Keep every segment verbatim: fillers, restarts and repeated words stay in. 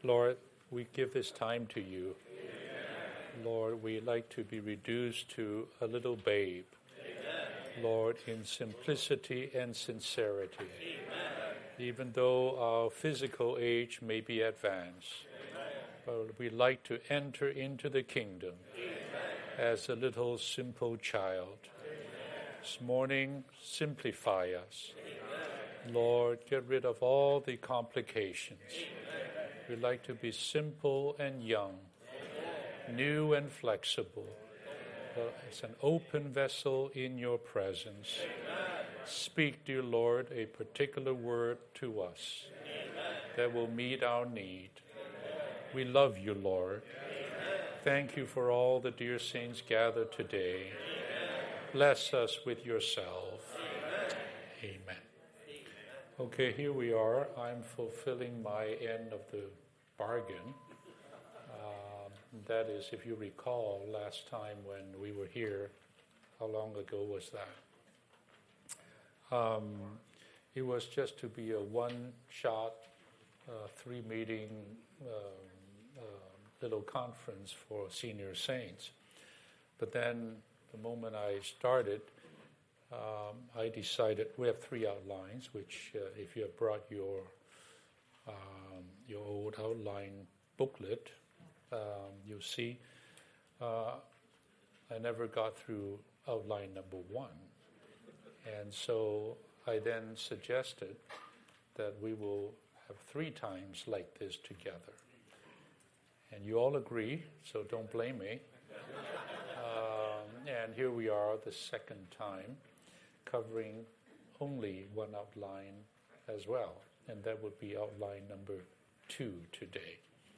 Lord, we give this time to you. Amen. Lord, we like to be reduced to a little babe. Amen. Lord, in simplicity and sincerity. Amen. Even though our physical age may be advanced, Amen. But we like to enter into the kingdom Amen. As a little simple child. Amen. This morning, simplify us. Amen. Lord, get rid of all the complications. Amen. We like to be simple and young, Amen. New and flexible. Uh, it's an open vessel in your presence. Amen. Speak, dear Lord, a particular word to us Amen. That will meet our need. Amen. We love you, Lord. Amen. Thank you for all the dear saints gathered today. Amen. Bless us with yourself. Amen. Amen. Okay, here we are. I'm fulfilling my end of the bargain. Um, that is, if you recall, last time when we were here, how long ago was that? Um, it was just to be a one-shot, uh, three-meeting uh, uh, little conference for senior saints. But then, the moment I started, Um, I decided we have three outlines, which uh, if you have brought your um, your old outline booklet, um, you'll see uh, I never got through outline number one. And so I then suggested that we will have three times like this together. And you all agree, so don't blame me. Um, and here we are the second time, covering only one outline as well, and that would be outline number two today.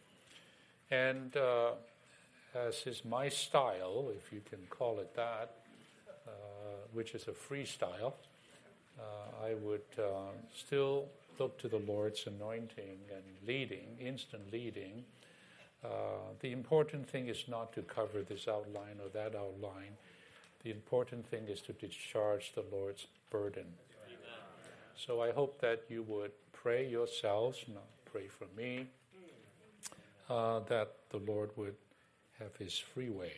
And uh, as is my style, if you can call it that, uh, which is a freestyle, uh, I would uh, still look to the Lord's anointing and leading, instant leading. Uh, the important thing is not to cover this outline or that outline. The important thing is to discharge the Lord's burden. Amen. So I hope that you would pray yourselves, not pray for me, uh, that the Lord would have his free way.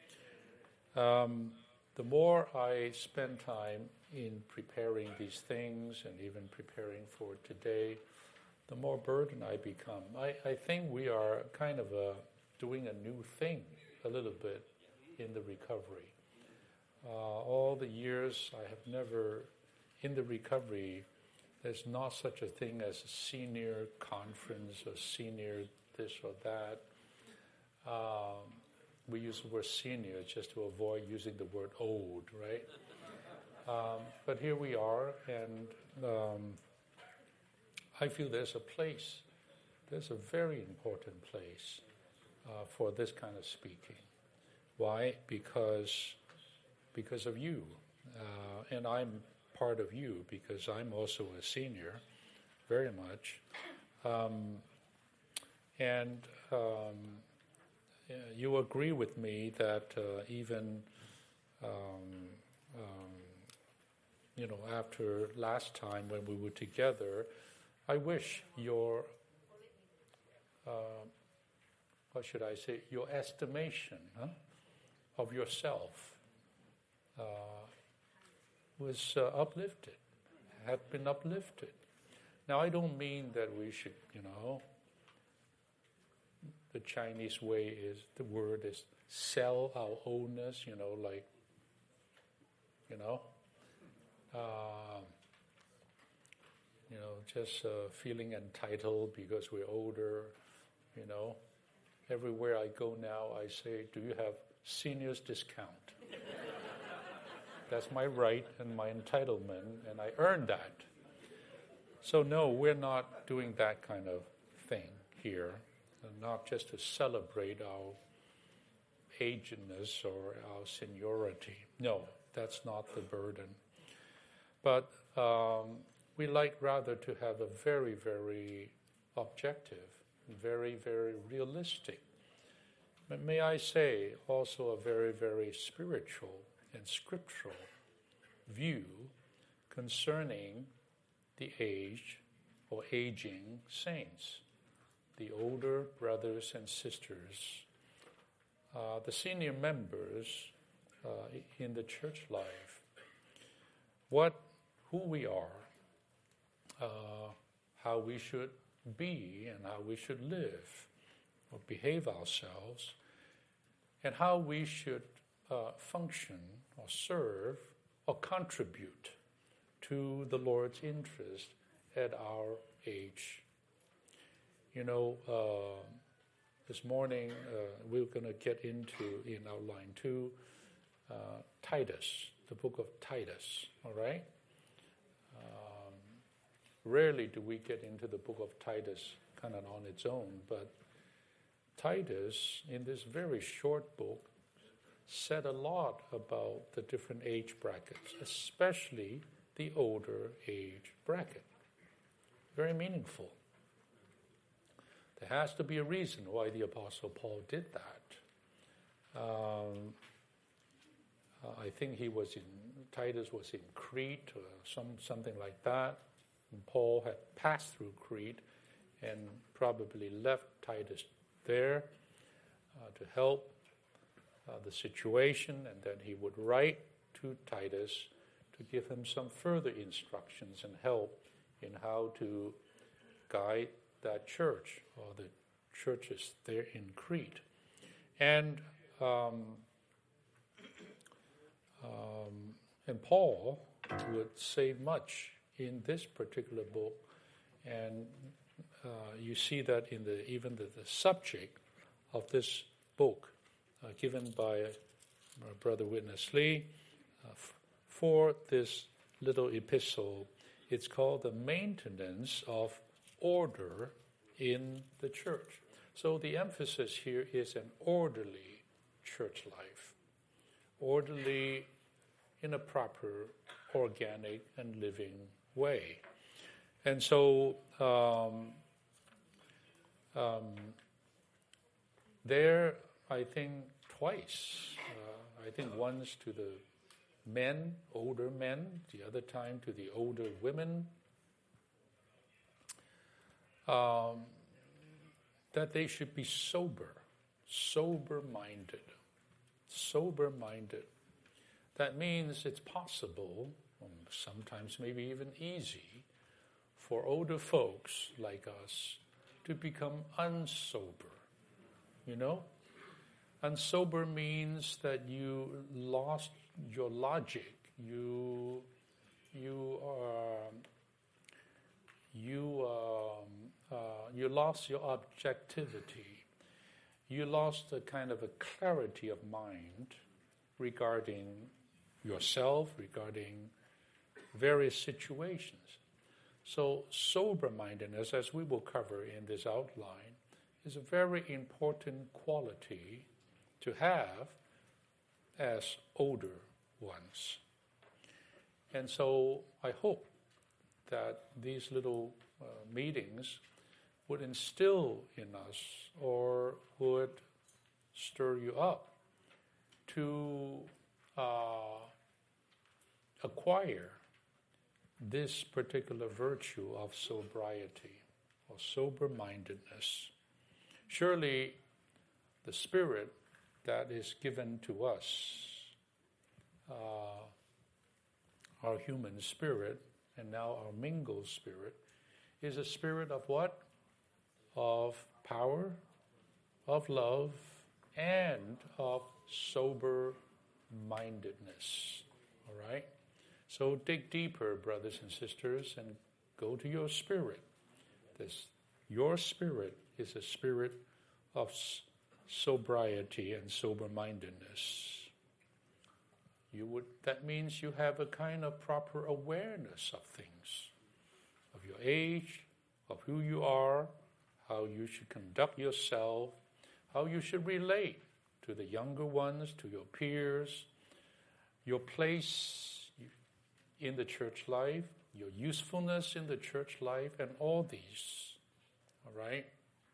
Um, the more I spend time in preparing these things and even preparing for today, the more burdened I become. I, I think we are kind of uh, doing a new thing a little bit in the recovery. Uh, all the years I have never, in the recovery, there's not such a thing as a senior conference or senior this or that. Um, we use the word senior just to avoid using the word old, right? Um, but here we are, and um, I feel there's a place, there's a very important place uh, for this kind of speaking. Why? Because because of you. Uh, and I'm part of you because I'm also a senior, very much. Um, and um, you agree with me that uh, even, um, um, you know, after last time when we were together, I wish your, uh, what should I say, your estimation huh, of yourself Uh, was uh, uplifted, had been uplifted. Now, I don't mean that we should, you know, the Chinese way is, the word is sell our ownness, you know, like, you know, uh, you know, just uh, feeling entitled because we're older, you know. Everywhere I go now, I say, do you have seniors discount? That's my right and my entitlement, and I earned that. So no, we're not doing that kind of thing here, not just to celebrate our agedness or our seniority. No, that's not the burden. But um, we like rather to have a very, very objective, very, very realistic, but may I say also a very, very spiritual and scriptural view concerning the age or aging saints. the older brothers and sisters, uh, the senior members uh, in the church life, what, who we are, uh, how we should be and how we should live or behave ourselves, and how we should uh, function or serve or contribute to the Lord's interest at our age. You know, uh, this morning uh, we're going to get into, in outline two, uh, Titus, the book of Titus, all right? Um, rarely do we get into the book of Titus kind of on its own, but Titus, in this very short book, said a lot about the different age brackets, especially the older age bracket. Very meaningful. There has to be a reason why the Apostle Paul did that. Um, I think he was in, Titus was in Crete or some something like that. And Paul had passed through Crete and probably left Titus there uh, to help uh, the situation, and then he would write to Titus to give him some further instructions and help in how to guide that church or the churches there in Crete. And um, um, and Paul would say much in this particular book, and uh, you see that in the even the, the subject of this book uh, given by uh, Brother Witness Lee uh, f- for this little epistle. It's called the maintenance of order in the church. So the emphasis here is an orderly church life, orderly in a proper, organic, and living way. And so um, um, there, I think twice, uh, I think once to the men, older men, the other time to the older women, um, that they should be sober, sober-minded, sober-minded. That means it's possible, sometimes maybe even easy, for older folks like us to become unsober. You know? Unsober means that you lost your logic. You, you are, you, um, uh, you lost your objectivity. You lost a kind of a clarity of mind regarding yourself, regarding various situations. So sober-mindedness, as we will cover in this outline, is a very important quality to have as older ones. And so I hope that these little uh, meetings would instill in us or would stir you up to uh, acquire this particular virtue of sobriety or sober-mindedness. Surely the spirit that is given to us, uh, our human spirit, and now our mingled spirit, is a spirit of what? Of power, of love, and of sober-mindedness. All right? So dig deeper, brothers and sisters, and go to your spirit. This, your spirit is a spirit of sobriety and sober-mindedness. You would. That means you have a kind of proper awareness of things, of your age, of who you are, how you should conduct yourself, how you should relate to the younger ones, to your peers, your place in the church life, your usefulness in the church life, and all these. All right?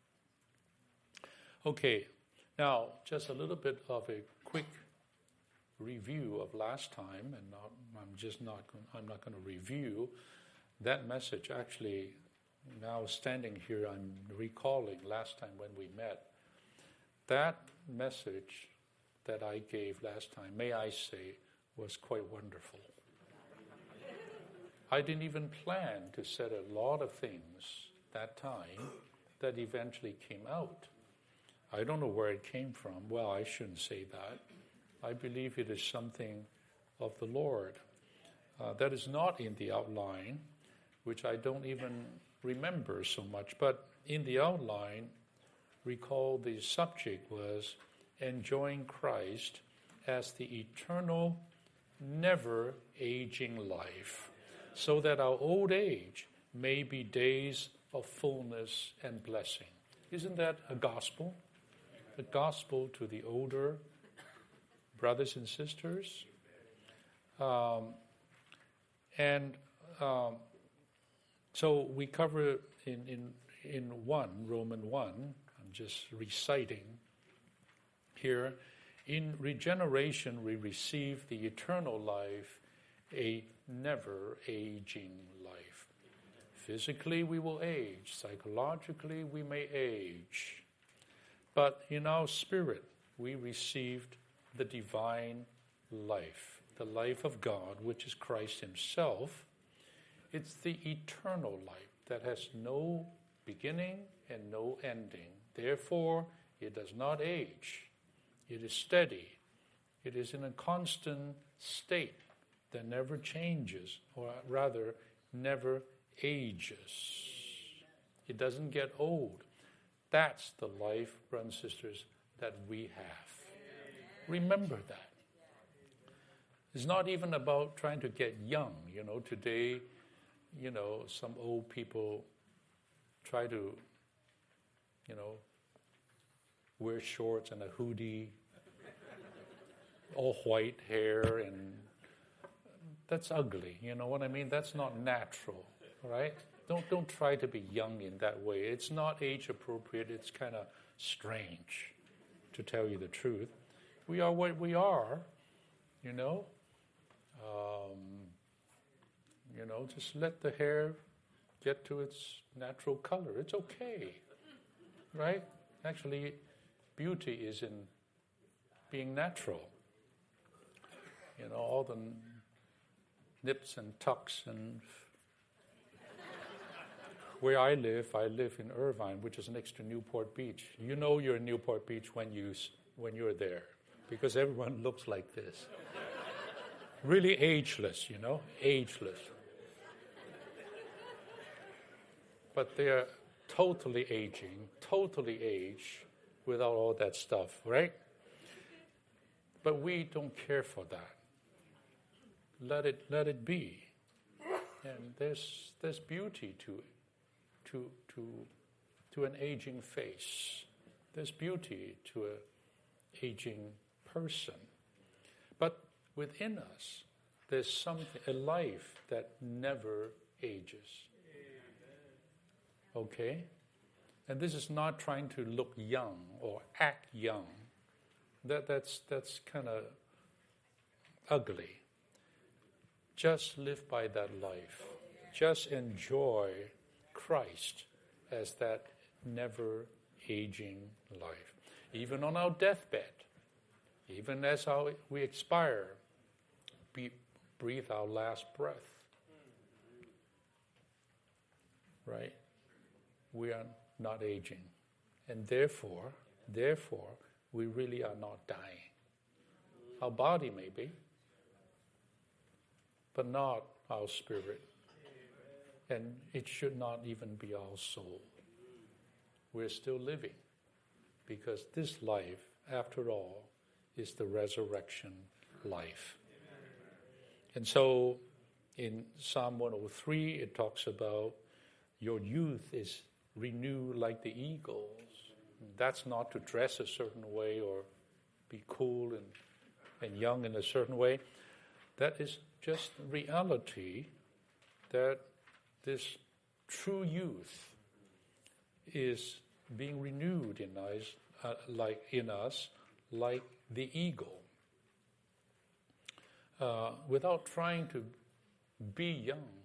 Okay, now just a little bit of a quick review of last time, and not, I'm just not. I'm not going to review that message. Actually, now standing here, I'm recalling last time when we met, that message that I gave last time, may I say, was quite wonderful. I didn't even plan to say a lot of things that time that eventually came out. I don't know where it came from. Well, I shouldn't say that. I believe it is something of the Lord. Uh, that is not in the outline, which I don't even remember so much. But in the outline, recall the subject was enjoying Christ as the eternal, never-aging life, so that our old age may be days of fullness and blessing. Isn't that a gospel? A gospel to the older brothers and sisters. Um, and um, so we cover in, in, in one, Romans one, I'm just reciting here, in regeneration we receive the eternal life, a never-aging life. Physically we will age, psychologically we may age, but in our spirit we received the divine life, the life of God, which is Christ himself. It's the eternal life that has no beginning and no ending. Therefore, it does not age. It is steady. It is in a constant state that never changes, or rather, never ages. It doesn't get old. That's the life, brothers and sisters, that we have. Remember that. It's not even about trying to get young. You know, today, you know, some old people try to, you know, wear shorts and a hoodie, all white hair, and that's ugly. You know what I mean? That's not natural, right? Don't don't try to be young in that way. It's not age appropriate. It's kind of strange, to tell you the truth. We are what we are, you know. Um, you know, just let the hair get to its natural color. It's okay, right? Actually, beauty is in being natural. You know, all the nips and tucks. And where I live, I live in Irvine, which is next to Newport Beach. You know you're in Newport Beach when you when you're there, because everyone looks like this. Really ageless, you know, ageless. But they're totally aging, totally age, without all that stuff, right? But we don't care for that. Let it let it be. And there's there's beauty to it, to to to an aging face. There's beauty to an aging person. But within us, there's something, a life that never ages. Okay? And this is not trying to look young or act young. That that's that's kind of ugly. Just live by that life. Just enjoy Christ as that never-aging life. Even on our deathbed, even as our, we expire, be, breathe our last breath. Right? We are not aging. And therefore, therefore, we really are not dying. Our body may be, but not our spirit. And it should not even be our soul. We're still living, because this life, after all, is the resurrection life. And so in Psalm one oh three, it talks about your youth is renewed like the eagles. That's not to dress a certain way or be cool and, and young in a certain way. That is just reality, that this true youth is being renewed in us, uh, like in us, like the eagle, uh, without trying to be young.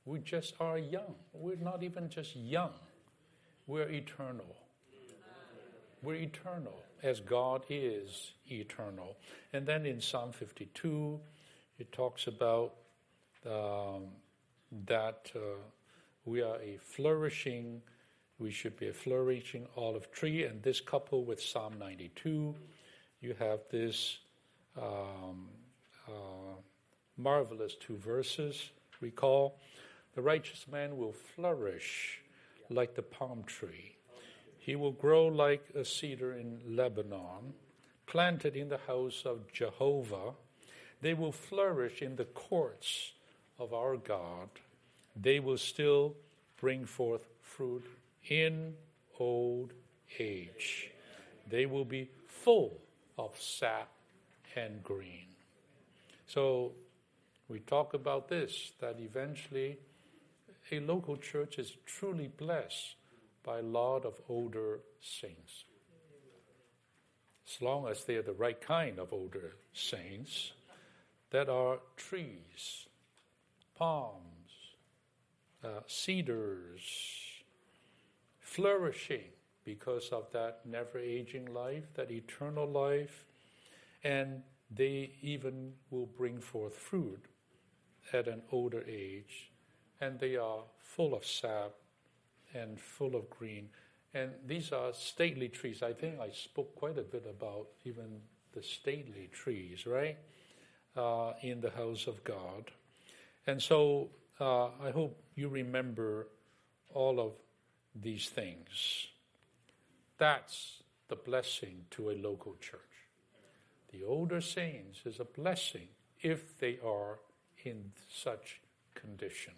We just are young. We're not even just young. We're eternal. We're eternal as God is eternal. And then in Psalm fifty-two, it talks about um, that uh, we are a flourishing, we should be a flourishing olive tree. And this coupled with Psalm ninety-two, you have this um, uh, marvelous two verses. Recall, the righteous man will flourish like the palm tree. He will grow like a cedar in Lebanon, planted in the house of Jehovah. They will flourish in the courts of our God. They will still bring forth fruit in old age. They will be full of sap and green. So we talk about this, that eventually a local church is truly blessed by a lot of older saints. As long as they are the right kind of older saints that are trees, palms, uh, cedars, flourishing because of that never-aging life, that eternal life, and they even will bring forth fruit at an older age, and they are full of sap and full of green. And these are stately trees. I think I spoke quite a bit about even the stately trees, right, uh, in the house of God. And so uh, I hope you remember all of these things. That's the blessing to a local church. The older saints is a blessing if they are in such condition.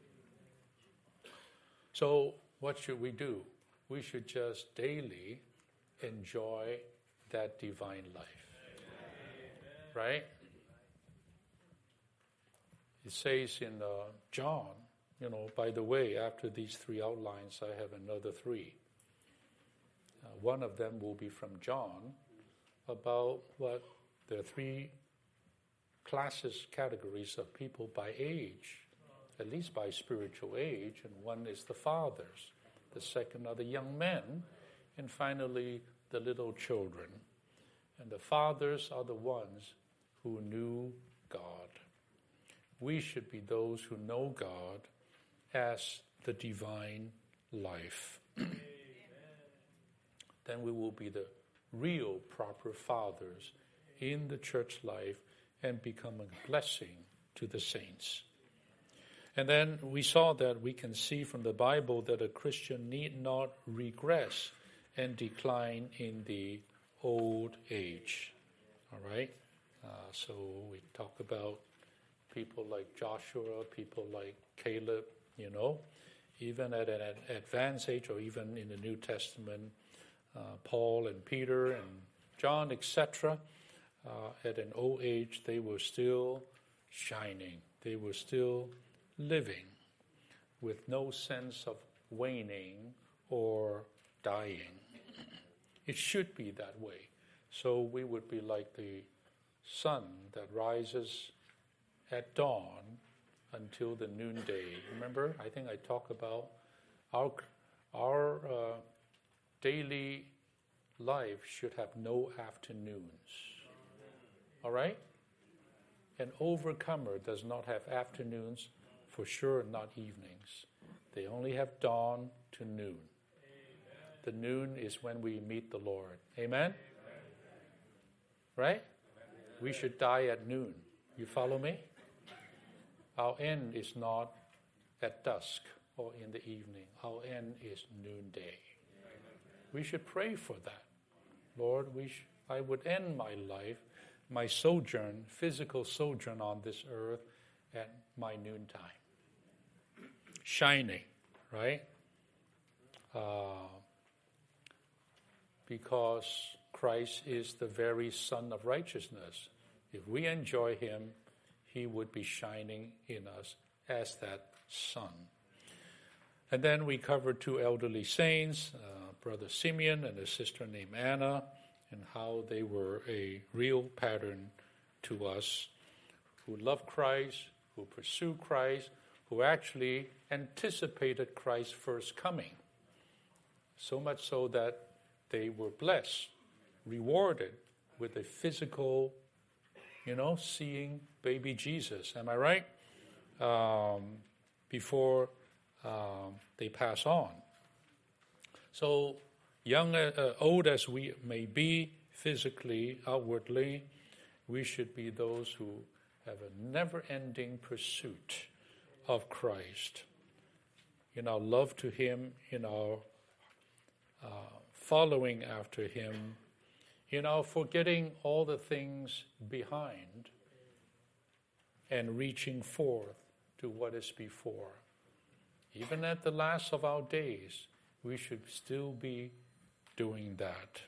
So what should we do? We should just daily enjoy that divine life. Right? It says in uh, John, you know, by the way, after these three outlines, I have another three. Uh, one of them will be from John about what there are three classes, categories of people by age, at least by spiritual age, and one is the fathers, the second are the young men, and finally the little children. And the fathers are the ones who knew God. We should be those who know God as the divine life. Then we will be the real proper fathers in the church life and become a blessing to the saints. And then we saw that we can see from the Bible that a Christian need not regress and decline in the old age. All right? Uh, so we talk about people like Joshua, people like Caleb, you know, even at an advanced age or even in the New Testament, uh, Paul and Peter and John, et cetera, uh, at an old age, they were still shining. They were still living with no sense of waning or dying. It should be that way. So we would be like the sun that rises at dawn until the noonday. Remember, I think I talk about our our uh, daily life should have no afternoons. All right? An overcomer does not have afternoons, for sure not evenings. They only have dawn to noon. Amen. The noon is when we meet the Lord. Amen? Amen. Right? Amen. We should die at noon. You follow me? Our end is not at dusk or in the evening. Our end is noonday. We should pray for that. Lord, we sh- I would end my life, my sojourn, physical sojourn on this earth at my noontime. Shining, right? Uh, because Christ is the very Sun of righteousness. If we enjoy Him, He would be shining in us as that sun. And then we covered two elderly saints, uh, Brother Simeon and a sister named Anna, and how they were a real pattern to us, who love Christ, who pursue Christ, who actually anticipated Christ's first coming. So much so that they were blessed, rewarded with a physical, you know, seeing baby Jesus. Am I right? Um, before um, they pass on. So, young, uh, old as we may be physically, outwardly, we should be those who have a never-ending pursuit of Christ, in our love to Him, in our uh, following after Him, in our forgetting all the things behind and reaching forth to what is before. Even at the last of our days, we should still be doing that.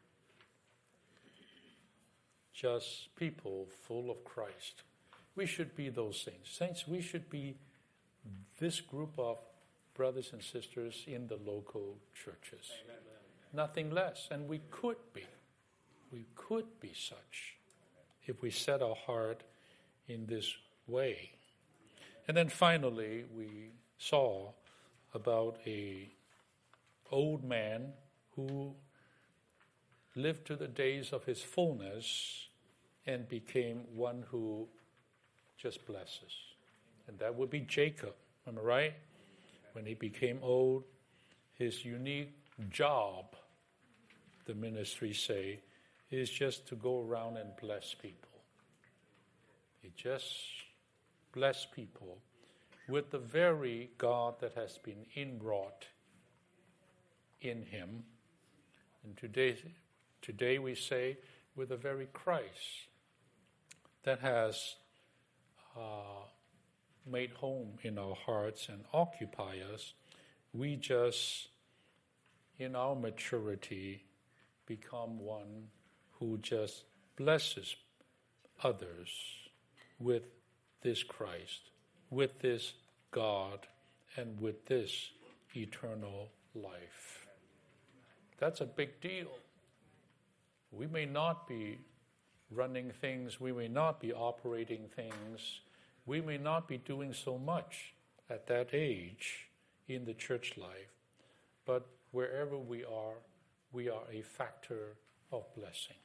Just people full of Christ. We should be those things. Saints, we should be this group of brothers and sisters in the local churches. Amen. Nothing less. And we could be. We could be such if we set our heart in this way. And then finally, we saw about a old man who lived to the days of his fullness and became one who just blesses. And that would be Jacob, am I right? When he became old, his unique job, the ministries say, is just to go around and bless people. He just bless people with the very God that has been inwrought in him. And today, today we say, with the very Christ that has uh, made home in our hearts and occupy us, we just, in our maturity, become one who just blesses others with this Christ, with this God, and with this eternal life. That's a big deal. We may not be running things, we may not be operating things, we may not be doing so much at that age in the church life, but wherever we are, we are a factor of blessing.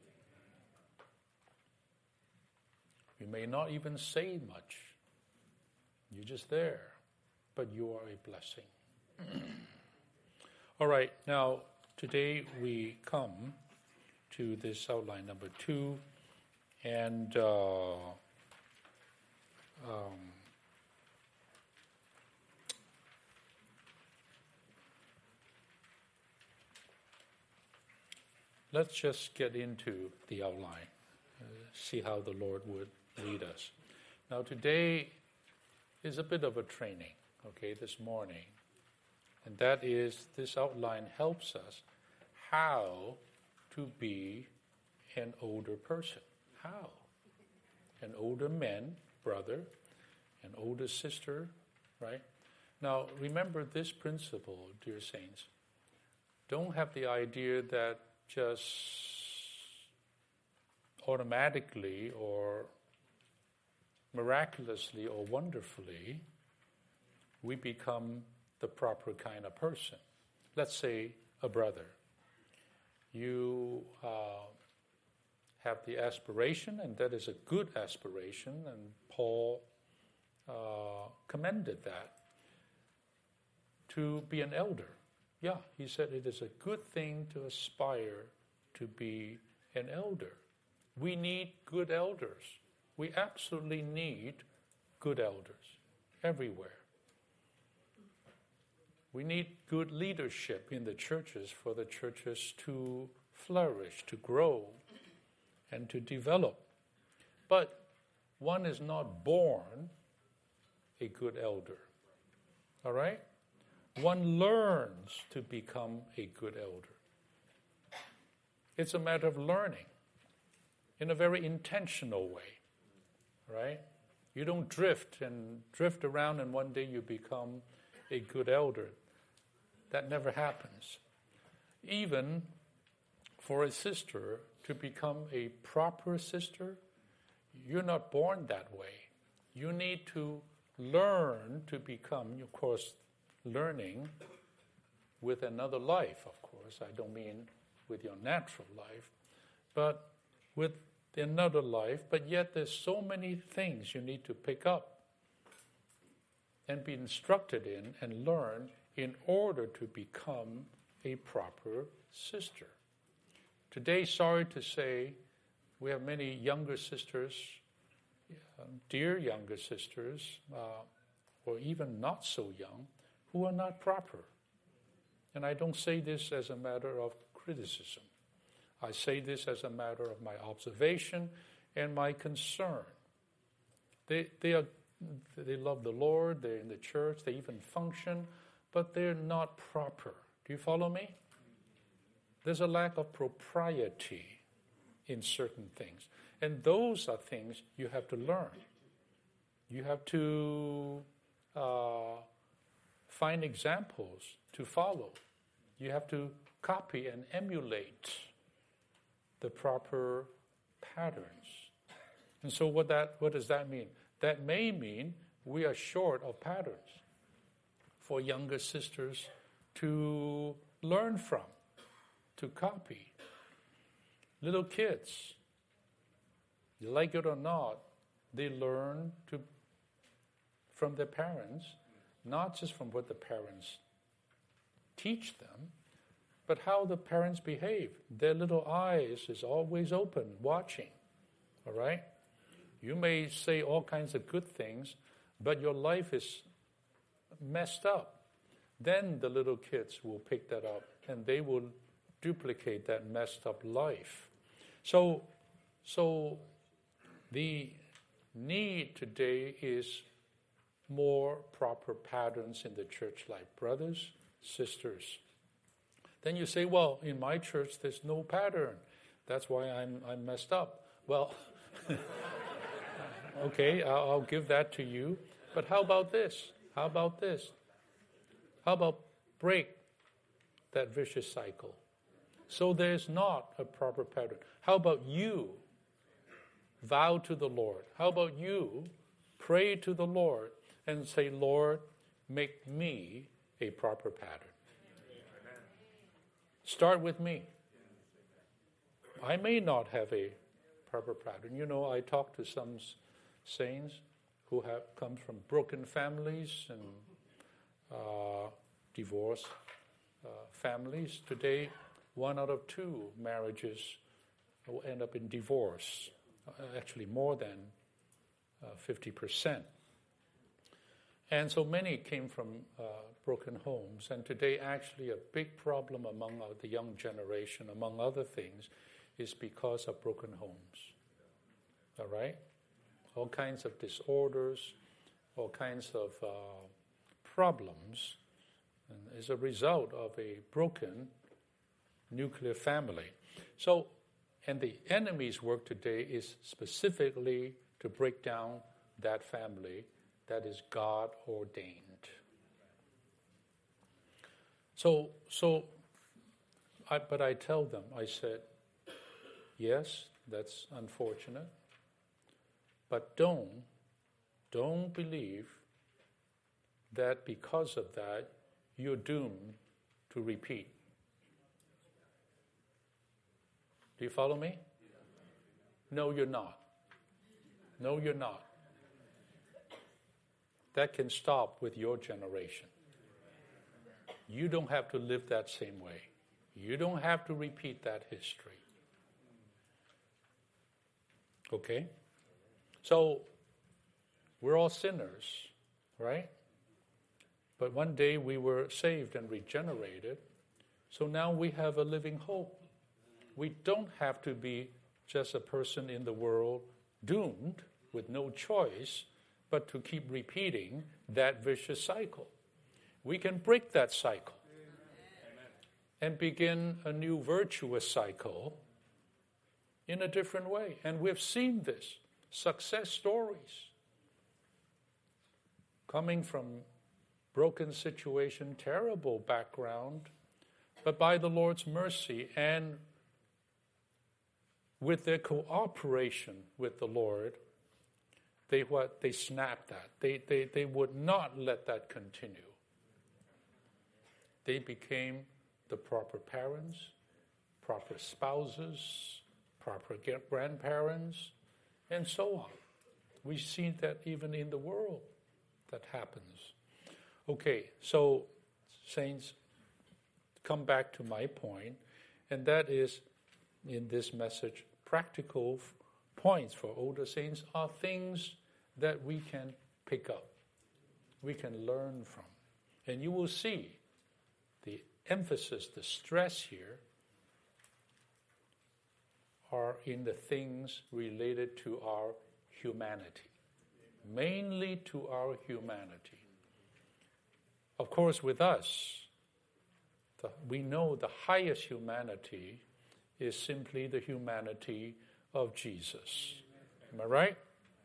You may not even say much. You're just there, but you are a blessing. All right, now today we come to this outline number two, and uh, um, let's just get into the outline, uh, see how the Lord would lead us. Now today is a bit of a training, okay, this morning. And that is, this outline helps us how to be an older person. How? An older man, brother, an older sister, right? Now remember this principle, dear saints. Don't have the idea that just automatically or miraculously or wonderfully we become the proper kind of person. Let's say a brother. You uh, have the aspiration, and that is a good aspiration, and Paul uh, commended that, to be an elder. Yeah, he said it is a good thing to aspire to be an elder. We need good elders. We absolutely need good elders everywhere. We need good leadership in the churches for the churches to flourish, to grow, and to develop. But one is not born a good elder. All right? One learns to become a good elder. It's a matter of learning in a very intentional way. Right? You don't drift and drift around and one day you become a good elder. That never happens. Even for a sister to become a proper sister, you're not born that way. You need to learn to become, of course, learning with another life, of course. I don't mean with your natural life, but with another life. But yet there's so many things you need to pick up and be instructed in and learn in order to become a proper sister. Today, sorry to say, we have many younger sisters, um, dear younger sisters, uh, or even not so young, who are not proper. And I don't say this as a matter of criticism. I say this as a matter of my observation and my concern. They, they, are, they love the Lord, they're in the church, they even function, but they're not proper. Do you follow me? There's a lack of propriety in certain things. And those are things you have to learn. You have to uh, find examples to follow. You have to copy and emulate the proper patterns. And so what that what does that mean? That may mean we are short of patterns for younger sisters to learn from, to copy. Little kids, you like it or not, they learn to from their parents, not just from what the parents teach them, but how the parents behave. Their little eyes is always open, watching, all right? You may say all kinds of good things, but your life is messed up. Then the little kids will pick that up, and they will duplicate that messed up life. So, so the need today is more proper patterns in the church life. Brothers, sisters. Then you say, well, in my church there's no pattern. That's why I'm I'm messed up. Well, okay, I'll, I'll give that to you. But how about this? How about this? How about break that vicious cycle? So there's not a proper pattern. How about you vow to the Lord? How about you pray to the Lord and say, Lord, make me a proper pattern. Start with me. I may not have a proper pattern. You know, I talk to some saints who have come from broken families and uh, divorced uh, families. Today, one out of two marriages will end up in divorce. Uh, actually, more than uh, fifty percent. And so many came from uh, broken homes. And today, actually, a big problem among uh, the young generation, among other things, is because of broken homes. All right? All kinds of disorders, all kinds of uh, problems, and as a result of a broken nuclear family. So, and the enemy's work today is specifically to break down that family that is God ordained. So, so, I, but I tell them, I said, yes, that's unfortunate, but don't, don't believe that because of that, you're doomed to repeat. Do you follow me? No, you're not. No, you're not. That can stop with your generation. You don't have to live that same way. You don't have to repeat that history. Okay? So, we're all sinners, right? But one day we were saved and regenerated, so now we have a living hope. We don't have to be just a person in the world doomed with no choice but to keep repeating that vicious cycle. We can break that cycle and begin a new virtuous cycle in a different way. And we've seen this. Success stories. Coming from broken situation, terrible background, but by the Lord's mercy and with their cooperation with the Lord, they what they snapped that. They, they, they would not let that continue. They became the proper parents, proper spouses, proper grandparents, and so on. We see that even in the world that happens. Okay, so saints, come back to my point, and that is in this message, practical f- points for older saints are things that we can pick up, we can learn from. And you will see the emphasis, the stress here are in the things related to our humanity, mainly to our humanity. Of course, with us, the, we know the highest humanity is simply the humanity of Jesus. Am I right?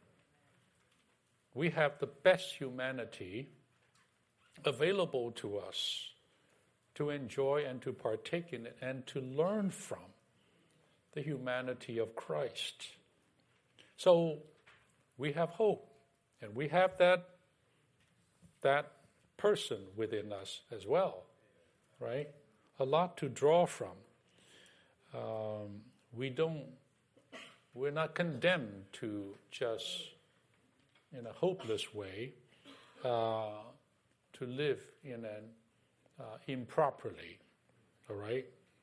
We have the best humanity available to us to enjoy and to partake in it and to learn from the humanity of Christ. So we have hope, and we have that that person within us as well, right? A lot to draw from. Um, we don't, we're not condemned to just, in a hopeless way, uh, to live in an uh, improperly, all right,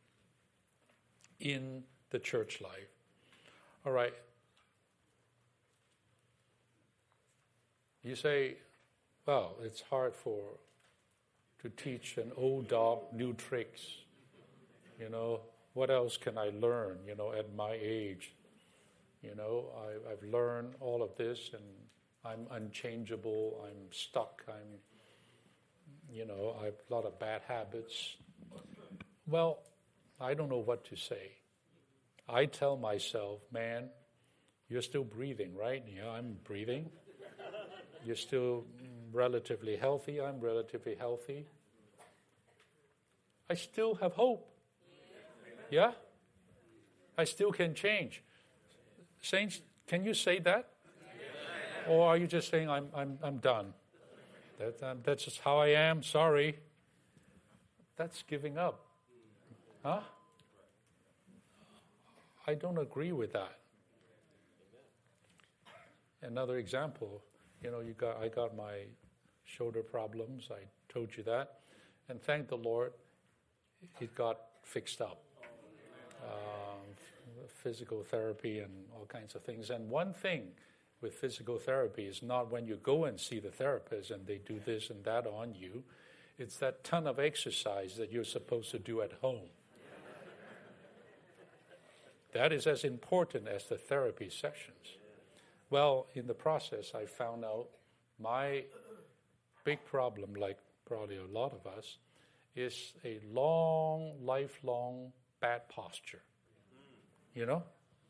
in the church life. All right. You say, well, it's hard for to teach an old dog new tricks. You know, what else can I learn, you know, at my age? You know, I, I've learned all of this and I'm unchangeable, I'm stuck, I'm, you know, I have a lot of bad habits. Well, I don't know what to say. I tell myself, man, you're still breathing, right? Yeah, I'm breathing. You're still relatively healthy. I'm relatively healthy. I still have hope. Yeah? I still can change. Saints, can you say that? Or are you just saying, I'm I'm I'm done? That, um, that's just how I am, sorry. That's giving up. Huh? I don't agree with that. Another example, you know, you got I got my shoulder problems. I told you that. And thank the Lord, it got fixed up. Um, physical therapy and all kinds of things. And one thing with physical therapy is not when you go and see the therapist and they do this and that on you. It's that ton of exercise that you're supposed to do at home. That is as important as the therapy sessions. Well, in the process, I found out my big problem, like probably a lot of us, is a long, lifelong bad posture. You know?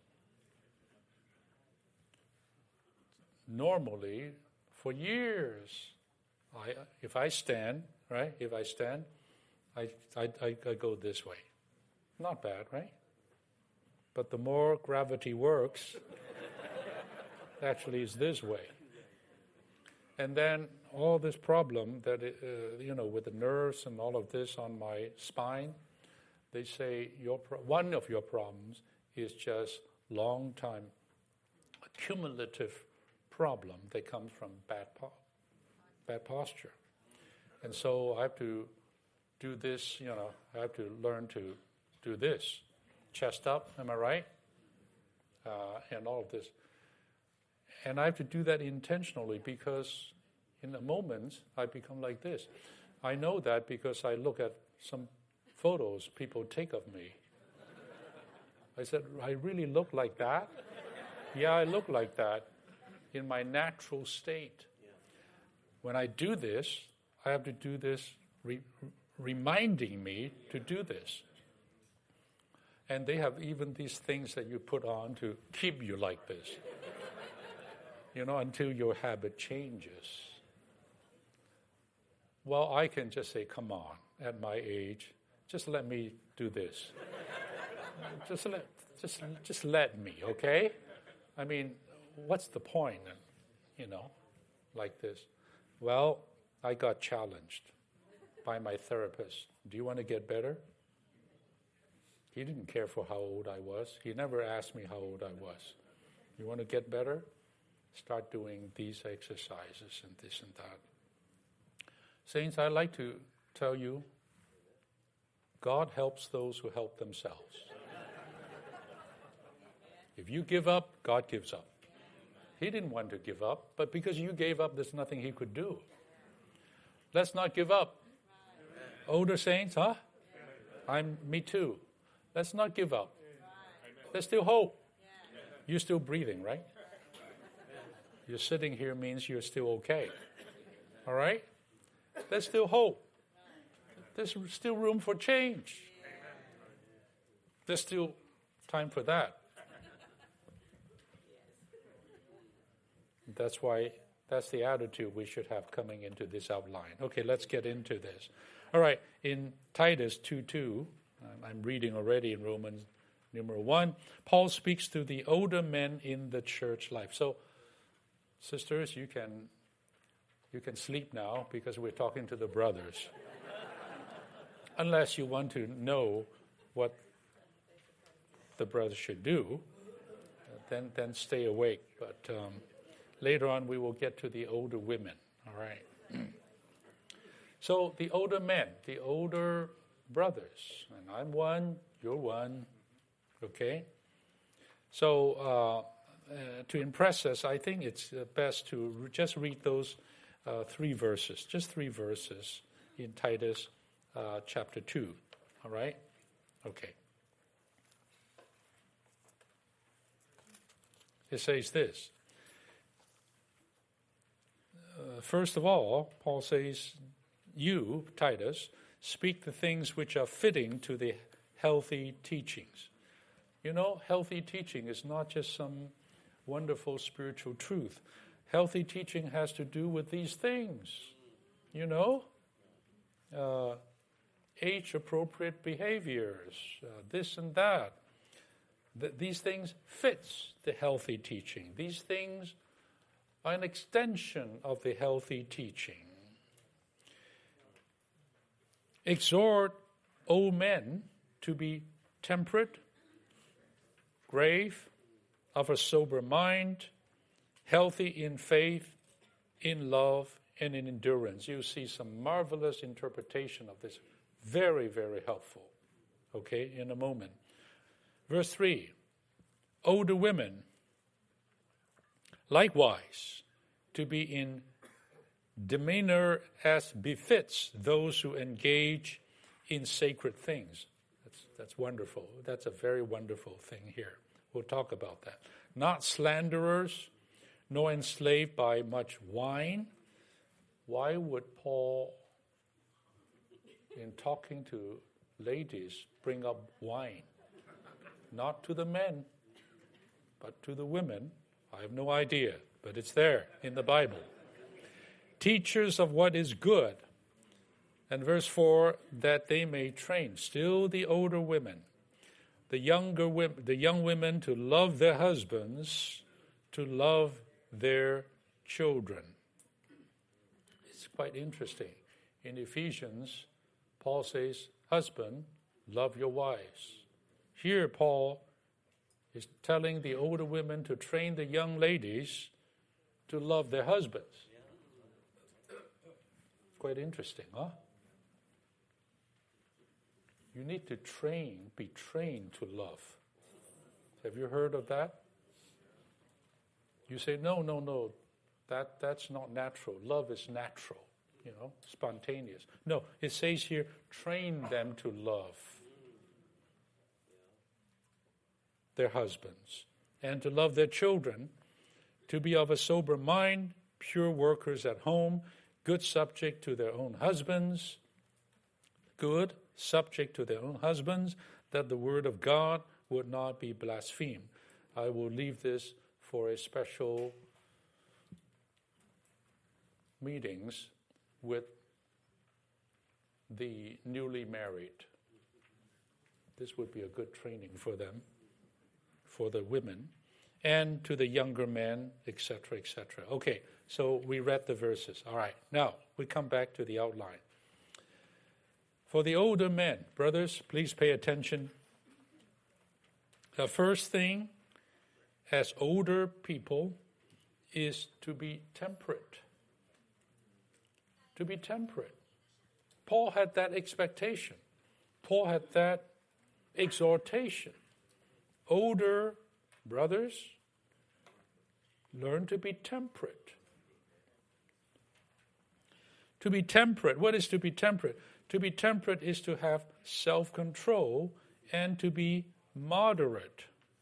Normally, for years, I if I stand, right? If I stand, I, I, I, I go this way. Not bad, right? But the more gravity works, actually is this way. And then all this problem that, it, uh, you know, with the nerves and all of this on my spine, they say your pro- one of your problems is just long time accumulative problem that comes from bad po- bad posture. And so I have to do this, you know, I have to learn to do this. Chest up, am I right? Uh, and all of this. And I have to do that intentionally because in the moments I become like this. I know that because I look at some photos people take of me. I said, I really look like that? Yeah, I look like that in my natural state. When I do this, I have to do this re- reminding me to do this. And they have even these things that you put on to keep you like this. You know, until your habit changes. Well, I can just say, come on, at my age, just let me do this. just let just just let me, okay? I mean, what's the point? you know, like this. Well, I got challenged by my therapist. Do you want to get better? He didn't care for how old I was. He never asked me how old I was. You want to get better? Start doing these exercises and this and that. Saints, I'd like to tell you, God helps those who help themselves. If you give up, God gives up. He didn't want to give up, but because you gave up, there's nothing he could do. Let's not give up. Older saints, huh? I'm me too. Let's not give up. There's still hope. You're still breathing, right? You're sitting here means you're still okay. All right? There's still hope. There's still room for change. There's still time for that. That's why, that's the attitude we should have coming into this outline. Okay, let's get into this. All right, in Titus two two, I'm reading already in Romans numeral one, Paul speaks to the older men in the church life. So, sisters, you can you can sleep now because we're talking to the brothers. Unless you want to know what the brothers should do, then then stay awake. But um, later on, we will get to the older women. All right. So the older men, the older brothers, and I'm one, you're one, okay? So uh, uh, to impress us, I think it's best to re- just read those uh, three verses, just three verses in Titus uh, chapter two, all right? Okay. It says this. Uh, first of all, Paul says, you, Titus, speak the things which are fitting to the healthy teachings. You know, healthy teaching is not just some wonderful spiritual truth. Healthy teaching has to do with these things, you know, uh, age-appropriate behaviors, uh, this and that. Th- these things fits the healthy teaching. These things are an extension of the healthy teaching. Exhort old men to be temperate, grave, of a sober mind, healthy in faith, in love, and in endurance. You see some marvelous interpretation of this. Very, very helpful. Okay, in a moment. Verse three, older women, likewise, to be in demeanor as befits those who engage in sacred things. That's, that's wonderful. That's a very wonderful thing here. We'll talk about that. Not slanderers, nor enslaved by much wine. Why would Paul, in talking to ladies, bring up wine? Not to the men, but to the women. I have no idea, but it's there in the Bible. Teachers of what is good. And verse four, that they may train, still the older women, the younger women, the young women to love their husbands, to love their children. It's quite interesting. In Ephesians, Paul says, husband, love your wives. Here, Paul is telling the older women to train the young ladies to love their husbands. Quite interesting, huh? You need to train, be trained to love. Have you heard of that? You say, no, no, no, that, that's not natural. Love is natural, you know, spontaneous. No, it says here, train them to love their husbands and to love their children, to be of a sober mind, pure workers at home, good subject to their own husbands, good subject to their own husbands, that the word of God would not be blasphemed. I will leave this for a special meetings with the newly married. This would be a good training for them, for the women. and to the younger men, et cetera, et cetera. Okay, so we read the verses. All right, now we come back to the outline. For the older men, brothers, please pay attention. The first thing, as older people, is to be temperate. To be temperate. Paul had that expectation. Paul had that exhortation. Older brothers, learn to be temperate. To be temperate, what is to be temperate? To be temperate is to have self-control and to be moderate.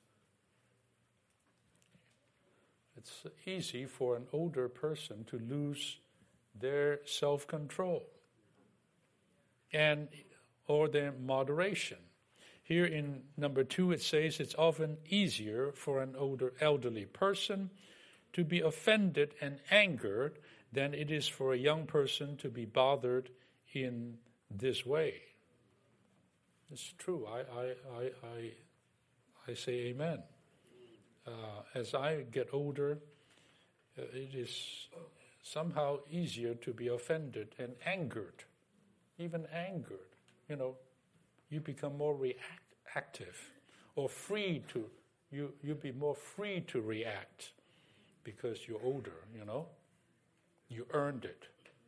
It's easy for an older person to lose their self-control and or their moderation. Here in number two it says it's often easier for an older elderly person to be offended and angered than it is for a young person to be bothered in this way. It's true. I I I I, I say amen. Uh, as I get older, uh, it is somehow easier to be offended and angered, even angered. You know, you become more reactive or free to, you, you be more free to react because you're older, you know. You earned it.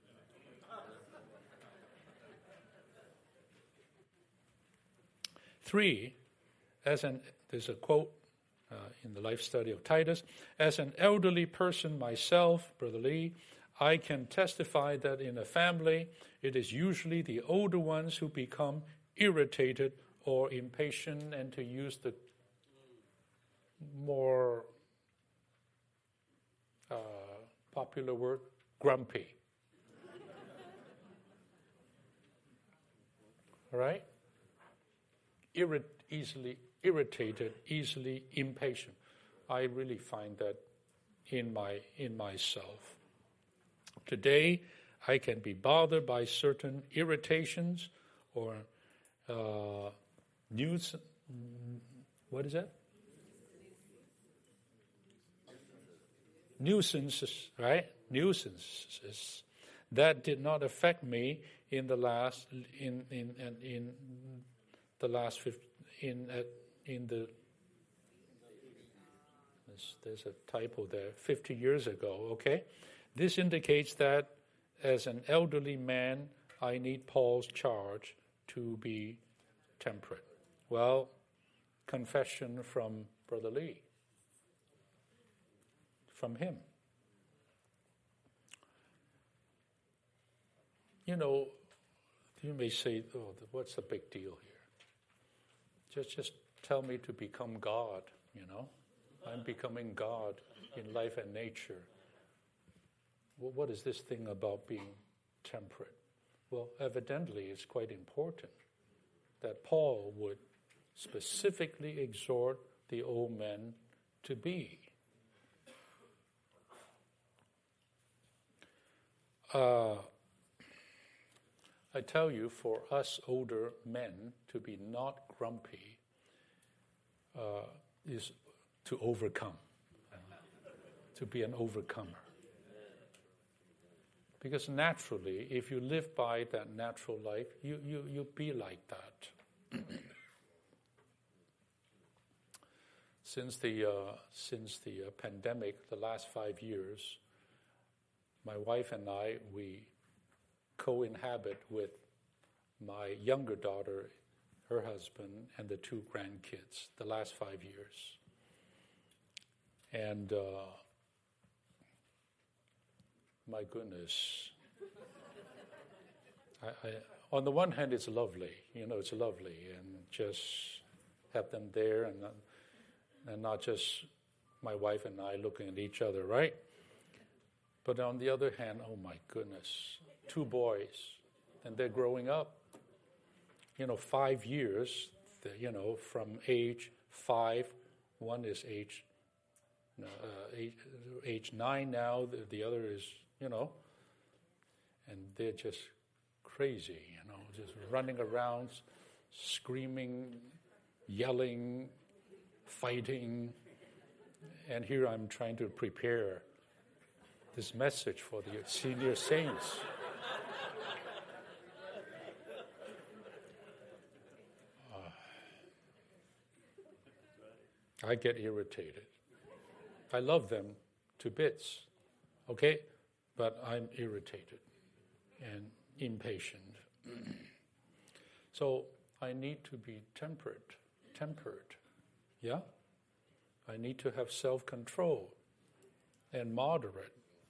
Three, as an, there's a quote uh, in the life study of Titus, as an elderly person myself, Brother Lee, I can testify that in a family, it is usually the older ones who become irritated or impatient, and to use the more uh, popular word, grumpy. All right? Irrit- easily irritated, easily impatient. I really find that in my in myself. Today, I can be bothered by certain irritations or uh, news. What is that? Nuisances, right? Nuisances that did not affect me in the last in in in, in the last in uh, in the. There's, there's a typo there. Fifty years ago. Okay. This indicates that as an elderly man, I need Paul's charge to be temperate. Well, confession from Brother Lee. From him. You know, you may say, oh, what's the big deal here? Just, just tell me to become God, you know. I'm becoming God in life and nature. What is this thing about being temperate? Well, evidently it's quite important that Paul would specifically exhort the old men to be. Uh, I tell you, for us older men to be not grumpy uh, is to overcome, uh, to be an overcomer. Because naturally, if you live by that natural life, you, you, you be like that. Since the, uh, since the uh, pandemic, the last five years, my wife and I, we co-inhabit with my younger daughter, her husband, and the two grandkids, the last five years. And uh, my goodness, I, I, on the one hand, it's lovely, you know, it's lovely, and just have them there, and and not just my wife and I looking at each other, right? But on the other hand, oh my goodness, two boys, and they're growing up. You know, five years, you know, from age five, one is age, uh, age, age nine now, the, the other is, you know, and they're just crazy, you know, just running around, screaming, yelling, fighting, And here I'm trying to prepare this message for the senior saints. Uh, I get irritated. I love them to bits, okay? But I'm irritated and impatient. So I need to be tempered, tempered, yeah? I need to have self-control and moderate.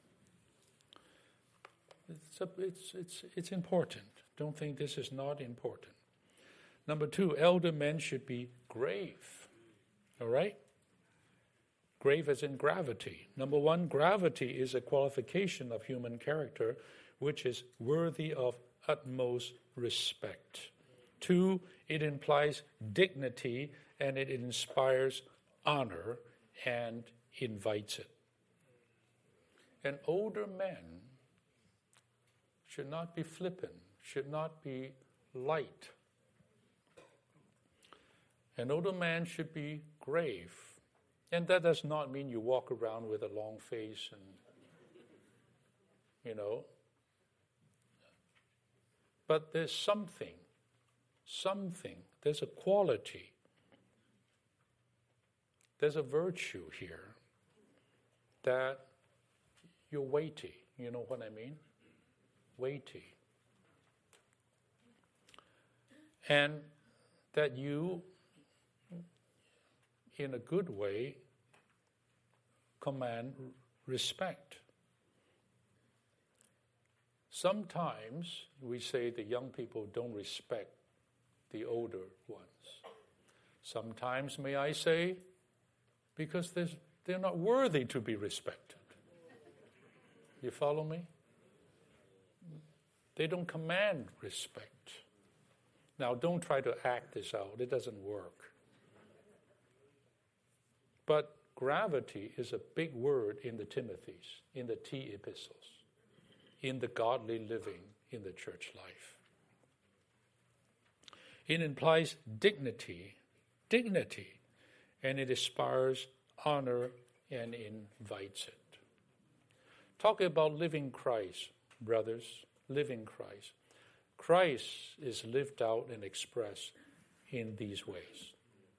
It's, a, it's, it's, it's important. Don't think this is not important. Number two, elder men should be grave, all right? Grave as in gravity. Number one, gravity is a qualification of human character which is worthy of utmost respect. Two, it implies dignity and it inspires honor and invites it. An older man should not be flippant, should not be light. An older man should be grave. And that does not mean you walk around with a long face and, you know. But there's something, something, there's a quality, there's a virtue here that you're weighty. You know what I mean? Weighty. And that you, in a good way, command respect. Sometimes we say the young people don't respect the older ones. Sometimes, may I say, because they're not worthy to be respected. You follow me? They don't command respect. Now, don't try to act this out. It doesn't work. But gravity is a big word in the Timothys, in the T epistles, in the godly living in the church life. It implies dignity, dignity, and it inspires honor and invites it. Talk about living Christ, brothers, living Christ. Christ is lived out and expressed in these ways.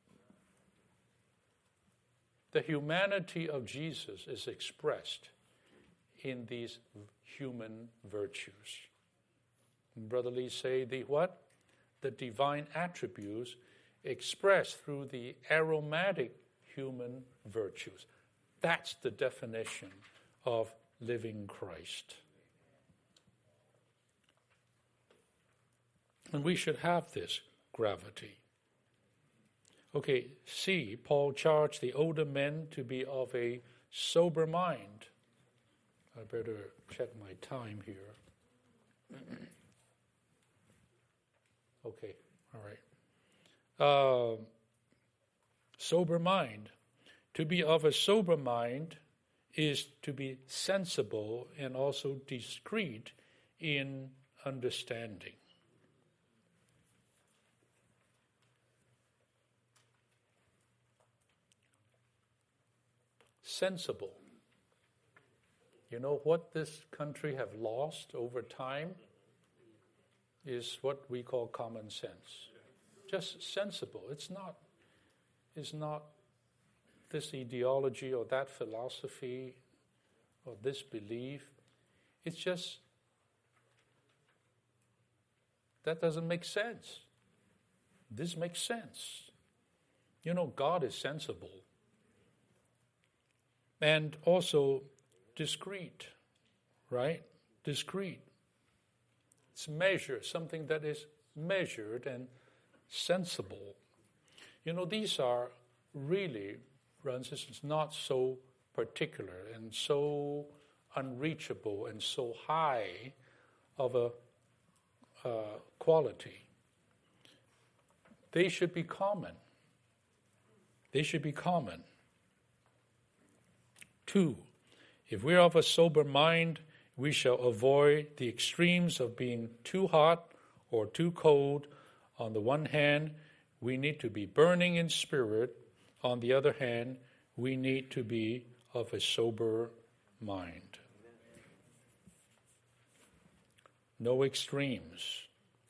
The humanity of Jesus is expressed in these human virtues. Brother Lee say the what? The divine attributes expressed through the aromatic human virtues. That's the definition of living Christ. And we should have this gravity. Okay, C, Paul charged the older men to be of a sober mind. I better check my time here. Okay, all right. Uh, sober mind. To be of a sober mind is to be sensible and also discreet in understanding. Sensible. You know what this country have lost over time is what we call common sense. Just sensible. It's not, it's not this ideology or that philosophy or this belief. It's just, that doesn't make sense. This makes sense. You know, God is sensible. And also discreet, right? Discreet. It's measured, something that is measured and sensible. You know, these are really, Francis, it's not so particular and so unreachable and so high of a uh, quality. They should be common. They should be common. Two, if we're of a sober mind, we shall avoid the extremes of being too hot or too cold. On the one hand, we need to be burning in spirit. On the other hand, we need to be of a sober mind. No extremes.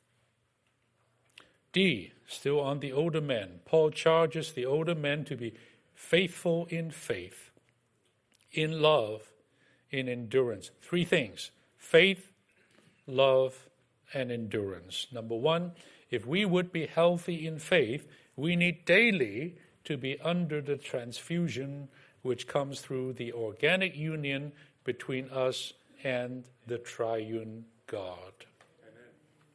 D, still on the older men. Paul charges the older men to be faithful in faith, in love, in endurance. Three things: faith, love, and endurance. Number one, if we would be healthy in faith, we need daily to be under the transfusion which comes through the organic union between us and the triune God. Amen.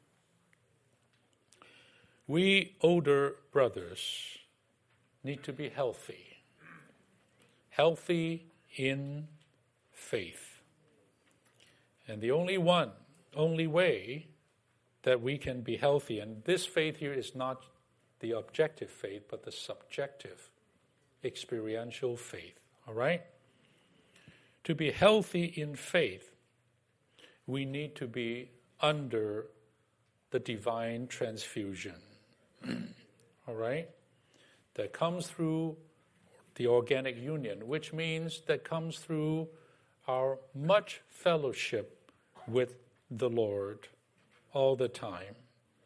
We older brothers need to be healthy. Healthy in faith. And the only one, only way that we can be healthy, and this faith here is not the objective faith, but the subjective, experiential faith. All right? To be healthy in faith, we need to be under the divine transfusion. All right? That comes through the organic union, which means that comes through our much fellowship with the Lord all the time.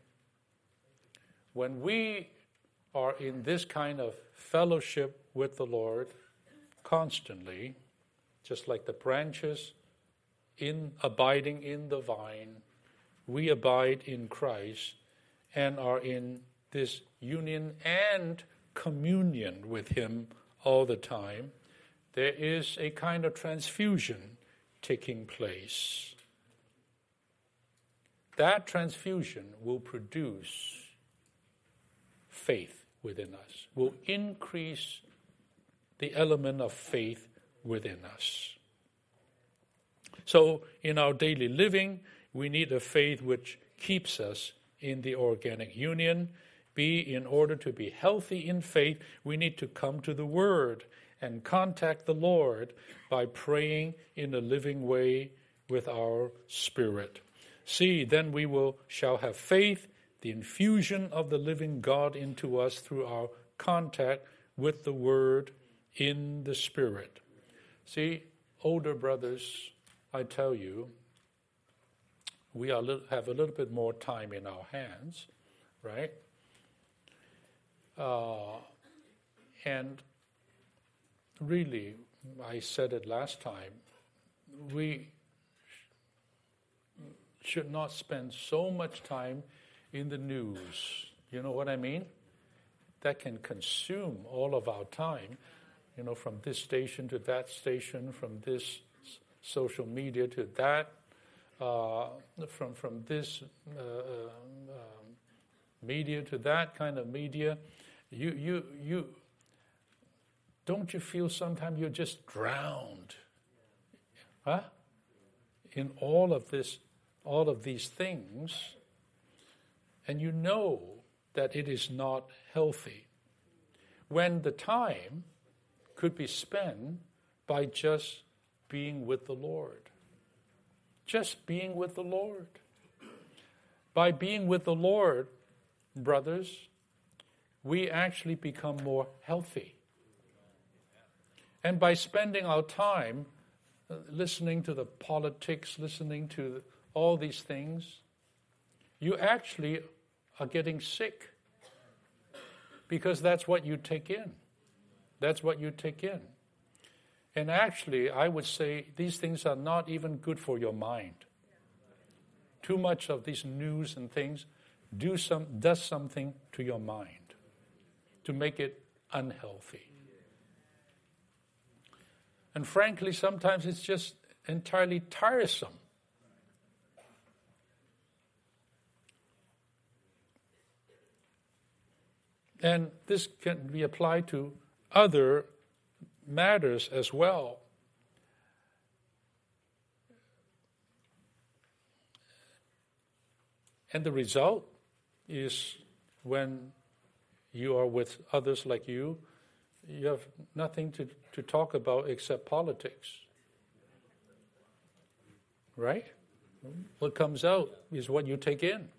When we are in this kind of fellowship with the Lord constantly, just like the branches in abiding in the vine, we abide in Christ and are in this union and communion with Him all the time, there is a kind of transfusion taking place. That transfusion will produce faith within us, will increase the element of faith within us. So in our daily living, we need a faith which keeps us in the organic union. B, in order to be healthy in faith, we need to come to the Word and contact the Lord by praying in a living way with our spirit. C, then we will shall have faith, the infusion of the living God into us through our contact with the Word in the Spirit. See, older brothers, I tell you, we are have a little bit more time in our hands, right? Uh, and really, I said it last time, we sh- should not spend so much time in the news. You know what I mean? That can consume all of our time, you know, from this station to that station, from this s- social media to that, uh, from from this uh, uh, media to that kind of media. You you you don't you feel sometimes you're just drowned, huh? In all of this, all of these things, and you know that it is not healthy. When the time could be spent by just being with the Lord. Just being with the Lord. By being with the Lord, brothers, we actually become more healthy. And by spending our time listening to the politics, listening to all these things, you actually are getting sick. Because that's what you take in. That's what you take in. And actually, I would say these things are not even good for your mind. Too much of these news and things do some does something to your mind to make it unhealthy. And frankly, sometimes it's just entirely tiresome. And this can be applied to other matters as well. And the result is when you are with others like you, you have nothing to, to talk about except politics. Right? What comes out is what you take in.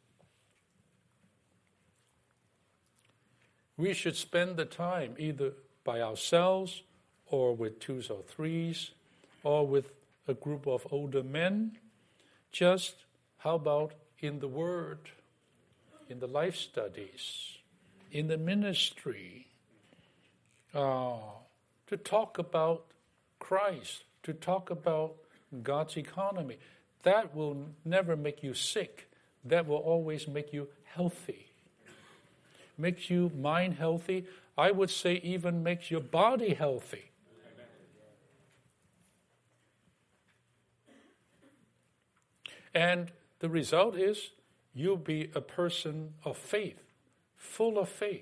We should spend the time either by ourselves or with twos or threes or with a group of older men. Just how about in the Word, in the life studies, in the ministry, uh, to talk about Christ, to talk about God's economy. That will never make you sick. That will always make you healthy. Makes you mind healthy. I would say even makes your body healthy. And the result is you'll be a person of faith, full of faith.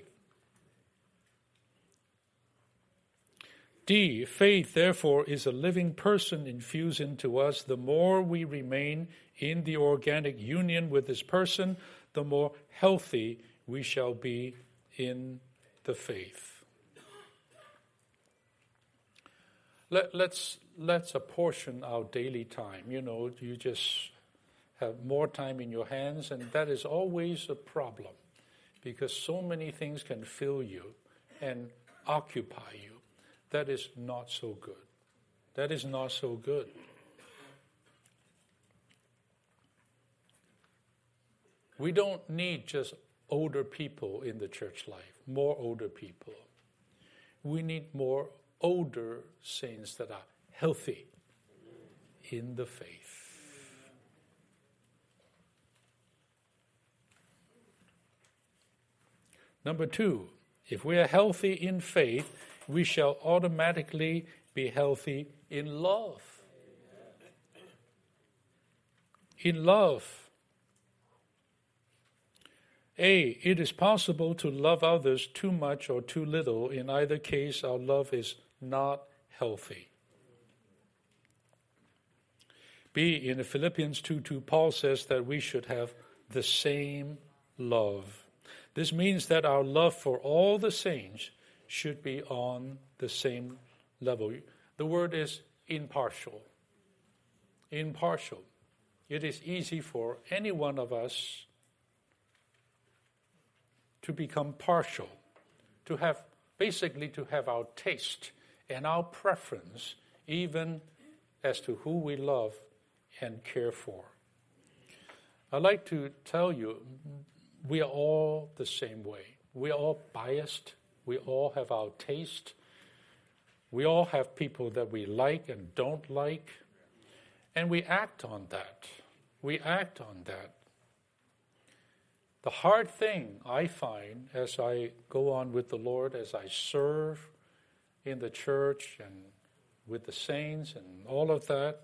D, faith, therefore, is a living person infused into us. The more we remain in the organic union with this person, the more healthy we shall be in the faith. Let, let's, let's apportion our daily time. You know, you just have more time in your hands, and that is always a problem because so many things can fill you and occupy you. That is not so good. That is not so good. We don't need just older people in the church life, more older people. We need more older saints that are healthy in the faith. Number two, if we are healthy in faith, we shall automatically be healthy in love. In love. A, it is possible to love others too much or too little. In either case, our love is not healthy. B, in Philippians two two, Paul says that we should have the same love. This means that our love for all the saints should be on the same level. The word is impartial. Impartial. It is easy for any one of us to become partial, to have, basically to have our taste and our preference, even as to who we love and care for. I'd like to tell you, we are all the same way. We are all biased. We all have our taste. We all have people that we like and don't like. And we act on that. We act on that. The hard thing I find as I go on with the Lord, as I serve in the church and with the saints and all of that,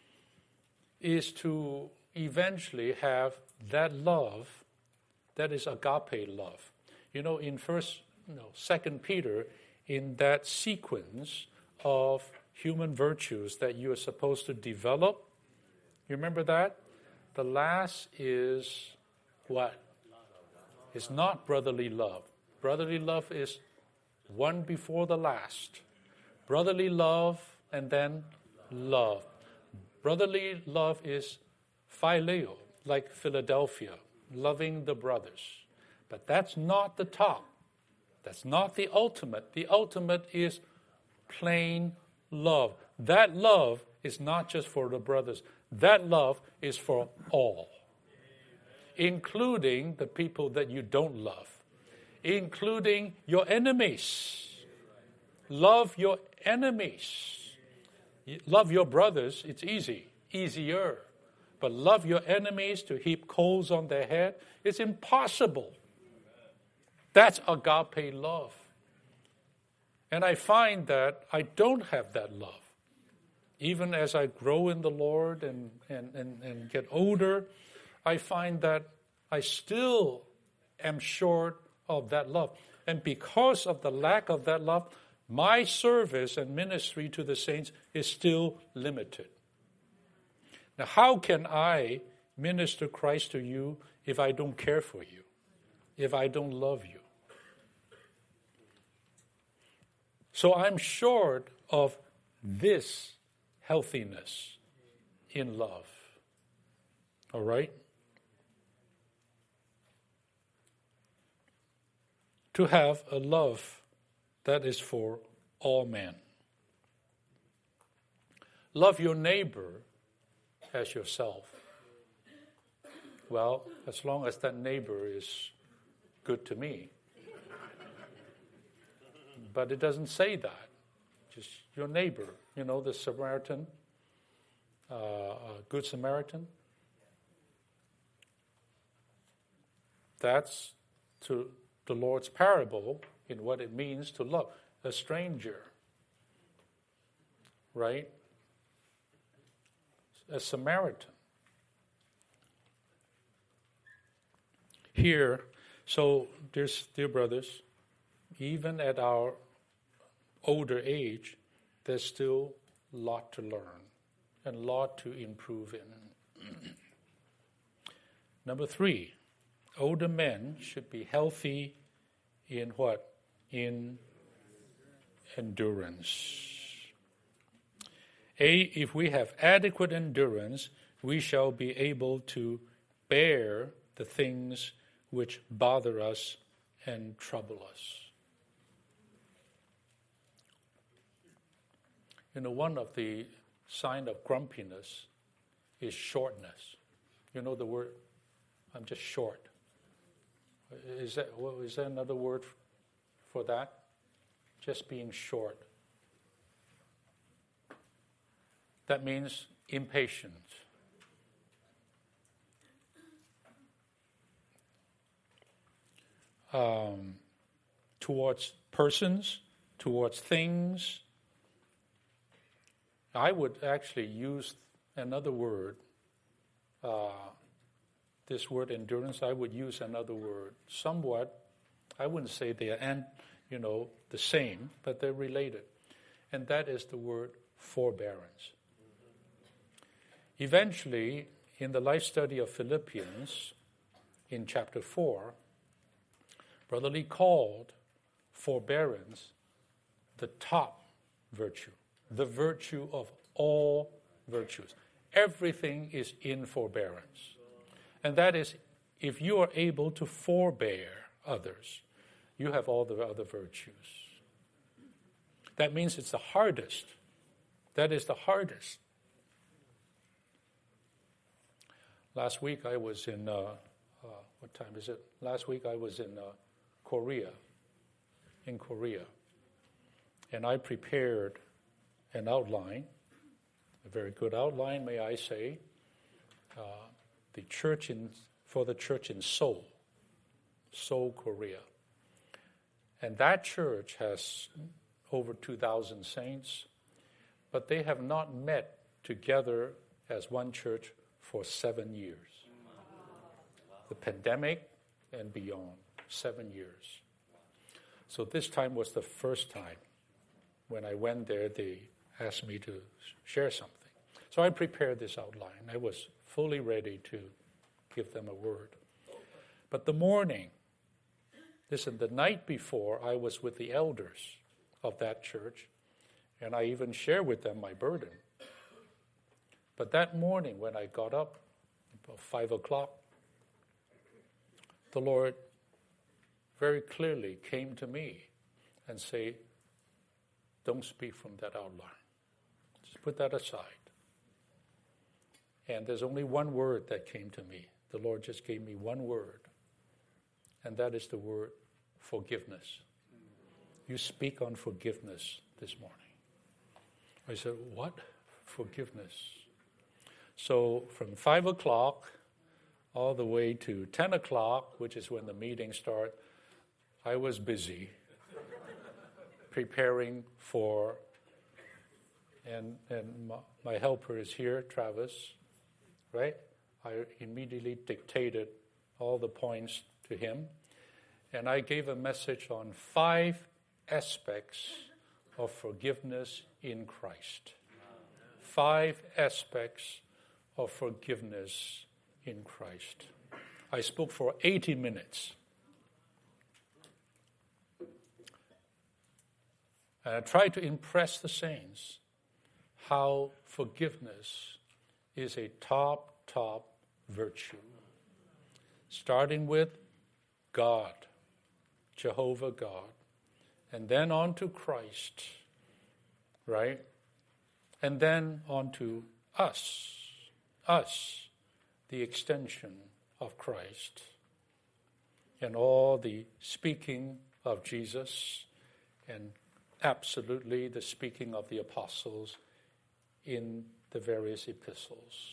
is to eventually have that love that is agape love. You know, in first, no, Second Peter, in that sequence of human virtues that you are supposed to develop, you remember that? The last is what? It's not brotherly love. Brotherly love is one before the last. Brotherly love and then love. Brotherly love is phileo, like Philadelphia, loving the brothers. But that's not the top. That's not the ultimate. The ultimate is plain love. That love is not just for the brothers. That love is for all, including the people that you don't love, including your enemies. Love your enemies. Love your brothers, it's easy, easier. But love your enemies, to heap coals on their head, it's impossible. That's agape love. And I find that I don't have that love. Even as I grow in the Lord and, and, and, and get older, I find that I still am short of that love. And because of the lack of that love, my service and ministry to the saints is still limited. Now, how can I minister Christ to you if I don't care for you, if I don't love you? So I'm short of this healthiness in love. All right? To have a love That is for all men. Love your neighbor as yourself. Well, as long as that neighbor is good to me. But it doesn't say that. Just your neighbor, you know, the Samaritan, uh, uh, Good Samaritan. That's to the Lord's parable in what it means to love a stranger, right? A Samaritan. Here, so dear, dear brothers, even at our older age, there's still a lot to learn and a lot to improve in. Number three, older men should be healthy in what? In endurance. A, if we have adequate endurance, we shall be able to bear the things which bother us and trouble us. You know, one of the signs of grumpiness is shortness. You know the word, I'm just short. Is that, is there another word for that? Just being short. That means impatient. Um, towards persons, towards things. I would actually use another word. Uh, this word endurance, I would use another word. Somewhat, I wouldn't say they are, you know, the same, but they're related. And that is the word forbearance. Eventually, in the life study of Philippians, in chapter four, Brother Lee called forbearance the top virtue, the virtue of all virtues. Everything is in forbearance. And that is, if you are able to forbear others, you have all the other virtues. That means it's the hardest. That is the hardest. Last week I was in, uh, uh, what time is it? Last week I was in uh, Korea, in Korea. And I prepared an outline, a very good outline, may I say, uh, the church in, for the church in Seoul, Seoul, Korea. And that church has over two thousand saints, but they have not met together as one church for seven years. The pandemic and beyond, seven years. So this time was the first time. When I went there, they asked me to share something. So I prepared this outline. I was fully ready to give them a word. But the morning, listen, the night before, I was with the elders of that church, and I even shared with them my burden. But that morning, when I got up, about five o'clock, the Lord very clearly came to me and said, don't speak from that outline. Just put that aside. And there's only one word that came to me. The Lord just gave me one word, and that is the word forgiveness. You speak on forgiveness this morning. I said, what? Forgiveness. So from five o'clock all the way to ten o'clock, which is when the meeting starts, I was busy preparing for, and, and my, my helper is here, Travis, right? I immediately dictated all the points to him, and I gave a message on five aspects of forgiveness in Christ. Five aspects of forgiveness in Christ. I spoke for eighty minutes. And I tried to impress the saints how forgiveness is a top, top virtue. Starting with God, Jehovah God, and then on to Christ, right? And then on to us, us, the extension of Christ, and all the speaking of Jesus, and absolutely the speaking of the apostles in the various epistles.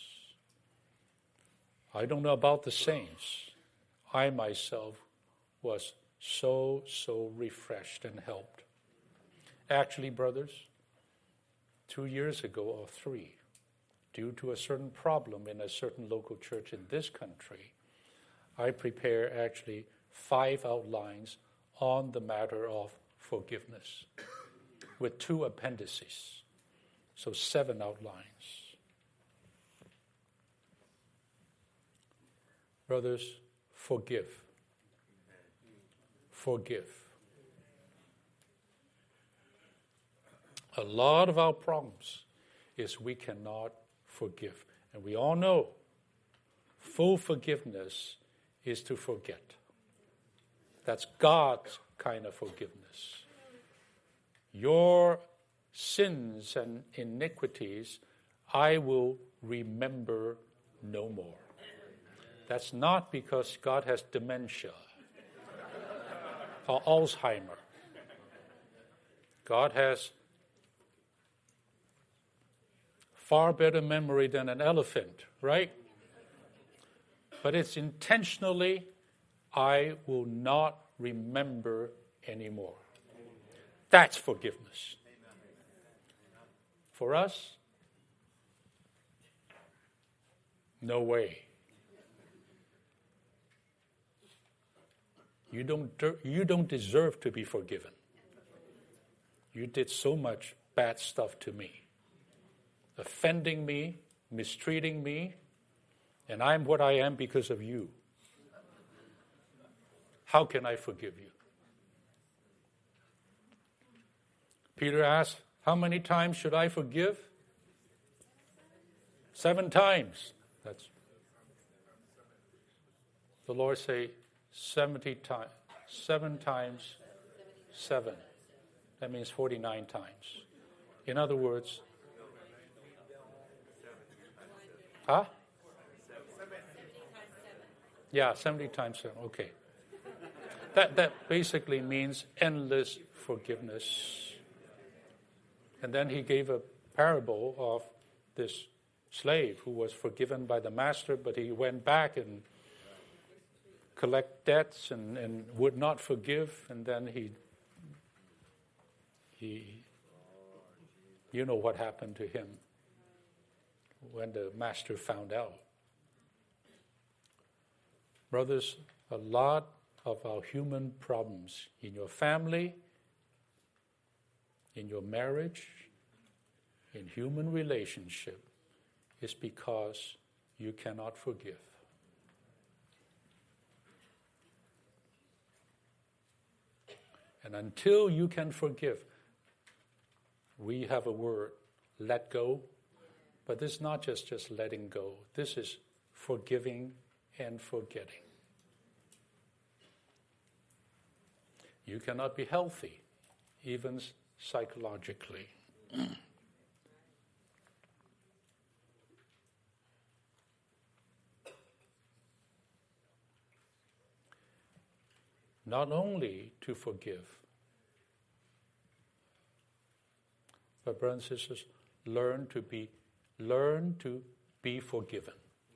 I don't know about the saints. I myself was so, so refreshed and helped. Actually, brothers, two years ago or three, due to a certain problem in a certain local church in this country, I prepared actually five outlines on the matter of forgiveness with two appendices. So seven outlines. Brothers, forgive. Forgive. A lot of our problems is we cannot forgive. And we all know full forgiveness is to forget. That's God's kind of forgiveness. Your sins and iniquities I will remember no more. That's not because God has dementia or Alzheimer. God has far better memory than an elephant, right? But it's intentionally, I will not remember anymore. That's forgiveness. For us, no way. You don't, you don't deserve to be forgiven. You did so much bad stuff to me, offending me, mistreating me, and I'm what I am because of you. How can I forgive you? Peter asked, how many times should I forgive? Seven times. That's the Lord say seventy times. Seven times seven. That means forty-nine times. In other words, huh? Yeah, seventy times seven. Okay. That that basically means endless forgiveness. And then he gave a parable of this slave who was forgiven by the master, but he went back and collect debts and, and would not forgive, and then he he you know what happened to him when the master found out. Brothers, a lot of our human problems in your family, in your marriage, in human relationship, is because you cannot forgive. And until you can forgive, we have a word, let go. But this is not just, just letting go. This is forgiving and forgetting. You cannot be healthy, even psychologically. Not only to forgive, but brothers and sisters, learn to be, learn to be forgiven.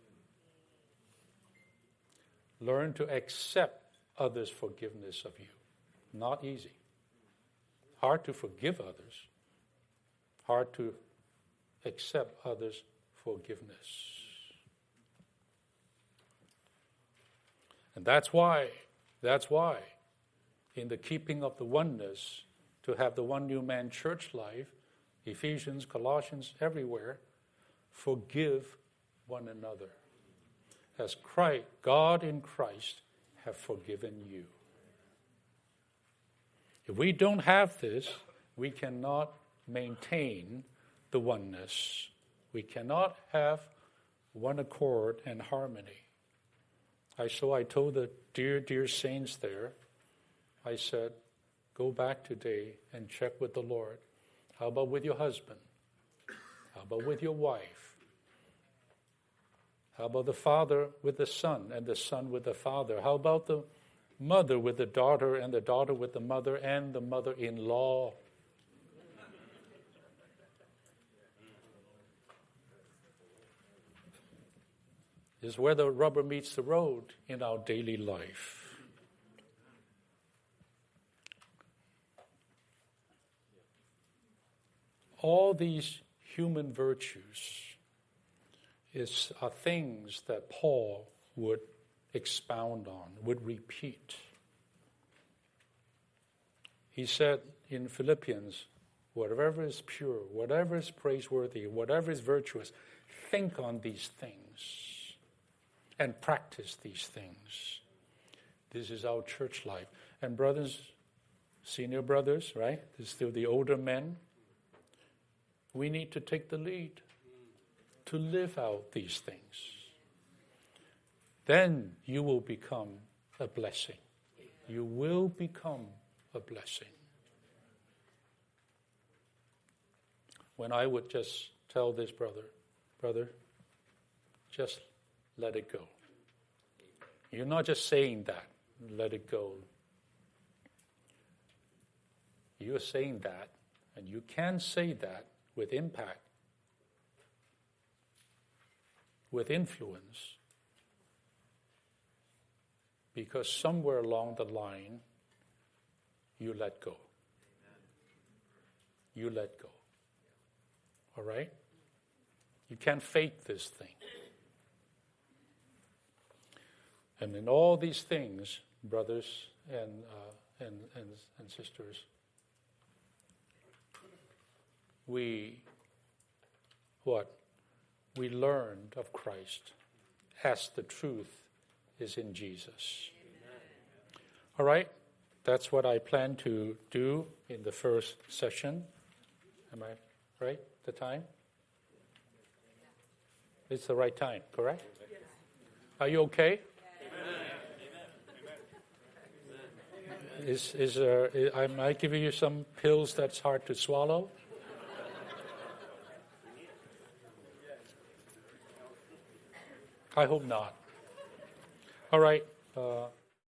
Learn to accept others' forgiveness of you. Not easy. Hard to forgive others. Hard to accept others' forgiveness. And that's why, that's why, in the keeping of the oneness, to have the one new man church life, Ephesians, Colossians, everywhere, forgive one another. As Christ, God in Christ have forgiven you. If we don't have this, we cannot maintain the oneness. We cannot have one accord and harmony. I so I told the dear, dear saints there, I said, Go back today and check with the Lord. How about with your husband? How about with your wife? How about the father with the son and the son with the father? How about the mother with the daughter and the daughter with the mother and the mother-in-law? Is where the rubber meets the road in our daily life. All these human virtues is, are things that Paul would expound on, would repeat. He said in Philippians, whatever is pure, whatever is praiseworthy, whatever is virtuous, think on these things and practice these things. This is our church life. And brothers, senior brothers, right? This is still the older men. We need to take the lead to live out these things. Then you will become a blessing. You will become a blessing. When I would just tell this brother, brother, just let it go. You're not just saying that, let it go. You're saying that, and you can say that with impact, with influence, because somewhere along the line, you let go. You let go. All right? You can't fake this thing. And in all these things, brothers and uh, and, and and sisters, we what? We learned of Christ as the truth is in Jesus. All right? That's what I plan to do in the first session. Am I right? The time? It's the right time, correct? Are you okay? Is is uh, am I giving you some pills that's hard to swallow? I hope not. All right. Uh,